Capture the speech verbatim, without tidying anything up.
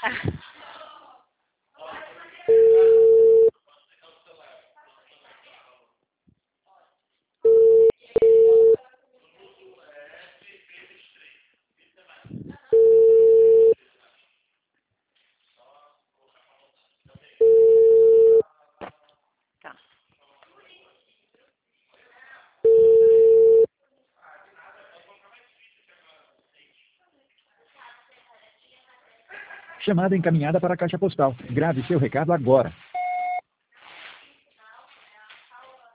Tá. Chamada encaminhada para a caixa postal. Grave seu recado agora.